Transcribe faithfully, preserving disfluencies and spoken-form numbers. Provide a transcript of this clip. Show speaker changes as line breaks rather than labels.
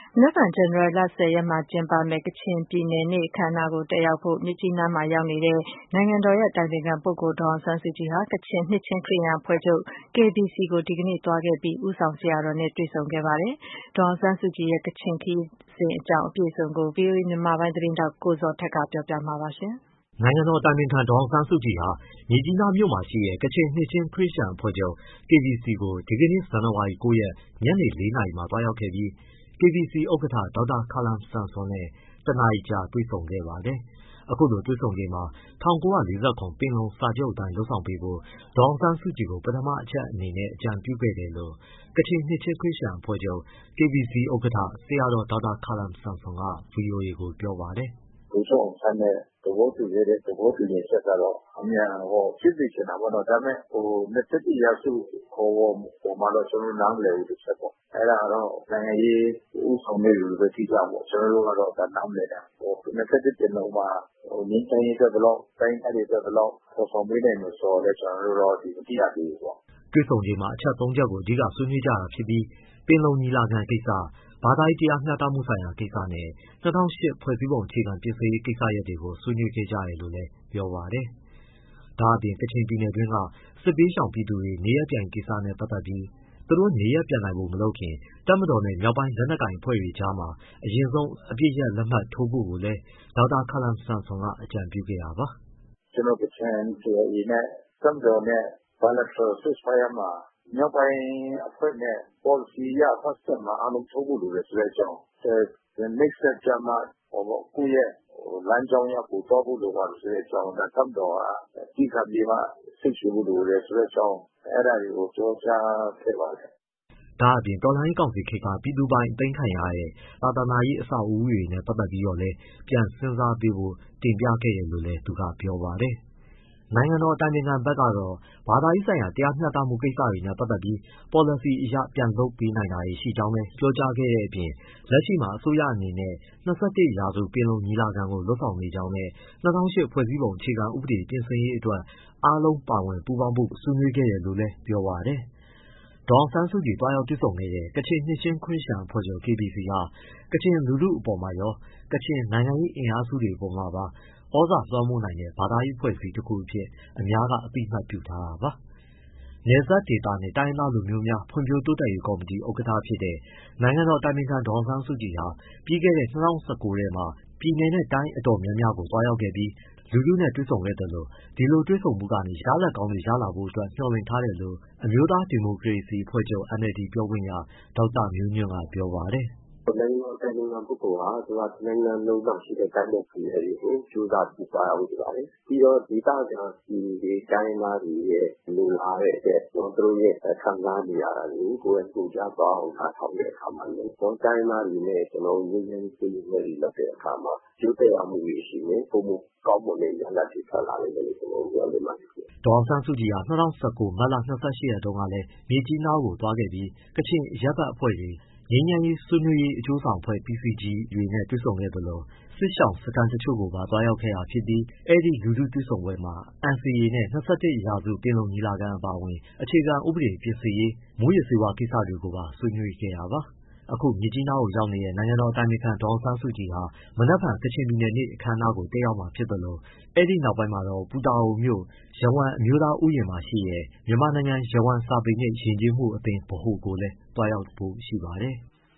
မနက်ဖြန်ဇန်နဝါရီလ၁၀ရက်မှာကျင်းပမယ့်ကချင်ပြည်နယ်နေ့အခမ်းအနားကိုတက်ရောက်ဖို့မြစ်ကြီးနားမှာရောက်နေတဲ့နိုင်ငံတော်ရဲ့အတိုင်ပင်ခံပုဂ္ဂိုလ်ဒေါ်အောင်ဆန်းစုကြည်ဟာကချင်နှစ်ခြင်းခရစ်ယာန်အဖွဲ့ချုပ် K B C ကိုဒီကနေ့သွားခဲ့ပြီးဦးဆောင်ဆရာတော်နဲ့တွေ့ဆုံခဲ့ပါတယ်။ဒေါ်အောင်ဆန်းစုကြည်ရဲ့ကချင်ခရီးစဉ်အကြောင်းအပြည့်အစုံကို ဗွီအိုအေမြန်မာပိုင်းသတင်းထောက်ကိုဇော်ထက်ကပြောပြမှာပါရှင်
။နိုင်ငံတော်အတိုင်ပင်ခံဒေါ်အောင်ဆန်းစုကြည်ဟာမြစ်ကြီးနားမြို့မှာရှိတဲ့ကချင်နှစ်ခြင်းခရစ်ယာန်အဖွဲ့ချုပ် K B C ကိုဒီကနေ့ဇန်နဝါရီ၉ရက်ညနေ၄နာရီမှာသွားရောက်ခဲ့ပြီး K B C ဥက္ကဋ္ဌ ဒေါက်တာခါလမ်ဆမ်ဆွန်နဲ့တစ်နာရီကြာတွေ့ဆုံခဲ့ပါတယ်။ အခုလိုတွေ့ဆုံချိန်မှာ ၁၉၄၇ ပင်လုံစာချုပ်အတိုင်းလုပ်ဆောင်ပေးဖို့ ဒေါ်အောင်ဆန်းစုကြည်ကို ပထမအချက်အနေနဲ့အကြံပြုခဲ့တယ်လို့ ကချင်နှစ်ခြင်းခရစ်ယာန်အဖွဲ့ချုပ် K B C ဥက္ကဋ္ဌ ဆရာတော်ဒေါက်တာခါလမ်ဆမ်ဆွန်က ဗွီအိုအေကိုပြောပါတယ်
။ “ဗိုလ်ချုပ်အောင်ဆန်းနဲ့သဘောတူခဲ့တဲ့သဘောတူညီချက်ကတော့အမြန်ဖြစ်စေချင်တာပေါ့နော်။ ဒါပေမဲ့၂၁ရာစုခေါ်ဝေါ်ပုံမှာတော့ကျနော်တို့နားမလည်ဘူးတစ်ချက်ပေါ့။ အဲဒါကတော့နိုင်ငံရေးဦးဆောင်တဲ့သူတွေပဲသိကြပေါ့။ ကျနော်တို့ကတော့နားမလည်တာ။ ၂၁ပင်လုံမှာငြိမ်းချမ်းရေးအတွက်ဘယ်လောက်တိုင်းရင်းသားတွေအတွက်ဘယ်လောက်ဖော်ဆောင်ပေးနိုင်မယ်ဆိုတာလည်းကျနော်တို့တော့မသိရသေးဘူးပေါ့။
” တွေ့ဆုံချိန်မှာအချက်သုံးချက်ကိုအဓိကဆွေးနွေးကြတာဖြစ်ပြီး ပင်လုံညီလာခံကိစ္စ၊ ဘာသာရေးတရားမျှတမှုဆိုင်ရာကိစ္စနဲ့ ၂၀၀၈ ဖွဲ့စည်းပုံအခြေခံပြင်ဆင်ရေးကိစ္စရပ်တွေကိုဆွေးနွေးခဲ့ကြတယ်လို့လည်းပြောပါတယ်။ ဒါ့အပြင်ကချင်ပြည်နယ်တွင်းက စစ်ဘေးရှောင်ပြည်သူတွေနေရပ်ပြန်ရေးကိစ္စနဲ့ပတ်သက်ပြီး သူတို့နေရပ်ပြန်နိုင်ဖို့မလုပ်ခင် တပ်မတော်နဲ့မြောက်ပိုင်းလက်နက်ကိုင်အဖွဲ့တွေကြားမှာ အရင်ဆုံးအပစ်ရပ်လက်မှတ်ထိုးဖို့ကိုလည်း ဒေါက်တာခါလမ်ဆမ်ဆွန်ကအကြံပြုခဲ့တာပါ
။ “ကျနော်တို့ကချင် K I A နဲ့တပ်မတော်နဲ့ Bilateral Ceasefire မှာမြောက်ပိုင်းအဖွဲ့နဲ့ ပေါ်လစီအရ first step မှာအားလုံးထိုးဖို့လိုတယ်ဆိုတဲ့အကြောင်း။ next step ကျမှကိုယ့်ရဲ့လမ်းကြောင်းအရကိုယ်သွားဖို့လိုပါတယ်ဆိုတဲ့အကြောင်း တပ်မတော်ကသည်းခံပြီးမှစိတ်ရှည်ဖို့လိုတယ်ဆိုတဲ့အကြောင်း အဲဒါတွေကိုပြောကြားခဲ့ပါတယ်။
” ဒါ့အပြင်တော်လှန်ရေးကောင်စီခေတ်က ပြည်သူပိုင်အသိမ်းခံရတဲ့ သာသနာရေးအဆောက်အဦးတွေနဲ့ပတ်သက်ပြီးတော့လည်းပြန်စဉ်းစားပေးဖို့တင်ပြခဲ့တယ်လို့လည်းသူကပြောပါတယ်။ နိုင်ငံတော်အတိုင်ပင်ခံဘက်ကတော့ ဘာသာရေးဆိုင်ရာတရားမျှတမှုကိစ္စတွေနဲ့ပတ်သက်ပြီး ပေါ်လစီအရပြန်လုပ်ပေးနိုင်တာတွေရှိကြောင်းလည်းပြောကြားခဲ့တဲ့အပြင် လက်ရှိမှာအစိုးရအနေနဲ့ ၂၁ရာစုပင်လုံညီလာခံကိုလုပ်ဆောင်နေကြောင်းနဲ့ ၂၀၀၈ ဖွဲ့စည်းပုံအခြေခံဥပဒေပြင်ဆင်ရေးအတွက် အားလုံးပါဝင်ပူးပေါင်းဖို့ဆွေးနွေးခဲ့တယ်လို့လည်းပြောပါတယ်။ ဒေါ်အောင်ဆန်းစုကြည်သွားရောက်တွေ့ဆုံခဲ့တဲ့ ကချင်နှစ်ခြင်းခရစ်ယာန်အဖွဲ့ချုပ် K B C ဟာ ကချင်လူထုအပေါ်မှာရော ကချင်နိုင်ငံရေးအင်အားစုတွေအပေါ်မှာပါ သြဇာလွှမ်းမိုးနိုင်တဲ့ဘာသာရေးအဖွဲ့အစည်းတခုအဖြစ် အများကအသိအမှတ်ပြုထားတာပါ။ နယ်စပ်ဒေသနဲ့ တိုင်းရင်းသားလူမျိုးများဖွံ့ဖြိုးတိုးတက်ရေးကော်မတီဥက္ကဋ္ဌဖြစ်တဲ့ နိုင်ငံတော်အတိုင်ပင်ခံဒေါ်အောင်ဆန်းစုကြည်ဟာ ပြီးခဲ့တဲ့၂၀၁၉ထဲမှာ ပြည်နယ်နဲ့တိုင်းအတော်များများကိုသွားရောက်ခဲ့ပြီး လူထုနဲ့တွေ့ဆုံခဲ့သလို ဒီလိုတွေ့ဆုံမှုကနေရလဒ်ကောင်းတွေရလာဖို့အတွက်မျှော်လင့်ထားတယ်လို့ အမျိုးသားဒီမိုကရေစီအဖွဲ့ချုပ် N L D ပြောခွင့်ရ ဒေါက်တာမျိုးညွန့်ကပြောပါတယ်။
“နိုင်ငံတော်အတိုင်ပင်ခံပုဂ္ဂိုလ်ဟာသူကတနိုင်ငံလုံးမှာရှိတဲ့တိုင်းနဲ့ပြည်နယ်တွေကိုကြိုးစားပြီးသွားရောက်နေပါတယ်။ ပြီးတော့ဒေသခံပြည်သူတွေတိုင်းရင်းသားတွေရဲ့လိုလားတဲ့အတွက်သူတို့ရဲ့ခံစားနေရတာတွေကိုကိုယ်တိုင်ကိုယ်ကြားသွားအောင်နားထောင်တဲ့အခါမှာလည်းတိုင်းရင်းသားတွေနဲ့ကျနော်တို့ငြိမ်းချမ်းရေးဆွေးနွေးပွဲတွေလုပ်တဲ့အခါမှာအကျိုးသက်ရောက်မှုတွေရှိမယ်။ ပိုမိုကောင်းမွန်တဲ့ရလဒ်တွေထွက်လာလိမ့်မယ်လို့ကျနော်တို့မျှော်လင့်ပါတယ်။
” ဒေါ်အောင်ဆန်းစုကြည်ဟာ ၂၀၁၉ မတ်လ၂၈ရက်တုန်းကလည်းမြစ်ကြီးနားကိုသွားခဲ့ပြီး ကချင်အရပ်ဘက်အဖွဲ့တွေ၊ ငြိမ်းချမ်းရေးဆွေးနွေးရေးအကျိုးဆောင်အဖွဲ့ P C G တွေနဲ့တွေ့ဆုံခဲ့သလို စစ်ရှောင်စခန်းတချို့ကိုပါသွားရောက်ခဲ့တာဖြစ်ပြီး အဲဒီလူထုတွေ့ဆုံပွဲမှာ N C A နဲ့ ၂၁ရာစုပင်လုံညီလာခံအပါအဝင် အခြေခံဥပဒေပြင်ဆင်ရေး၊ မူးယစ်ဆေးဝါးကိစ္စတွေကိုပါဆွေးနွေးခဲ့တာပါ။ အခုမြစ်ကြီးနားကိုရောက်နေတဲ့ နိုင်ငံတော်အတိုင်ပင်ခံဒေါ်အောင်ဆန်းစုကြည်ဟာ မနက်ဖြန်ကချင်ပြည်နယ်နေ့အခမ်းအနားကိုတက်ရောက်မှာဖြစ်သလို အဲဒီနောက်ပိုင်းမှာတော့ ပူတာအိုမြို့ ယဝမ်အမျိုးသားဥယျာဉ်မှာရှိတဲ့ မြန်မာနိုင်ငံယဝမ်စာပေနှင့်ယဉ်ကျေးမှုအသင်းဗဟိုကိုလည်းသွားရောက်ဖို့ရှိပါတယ်။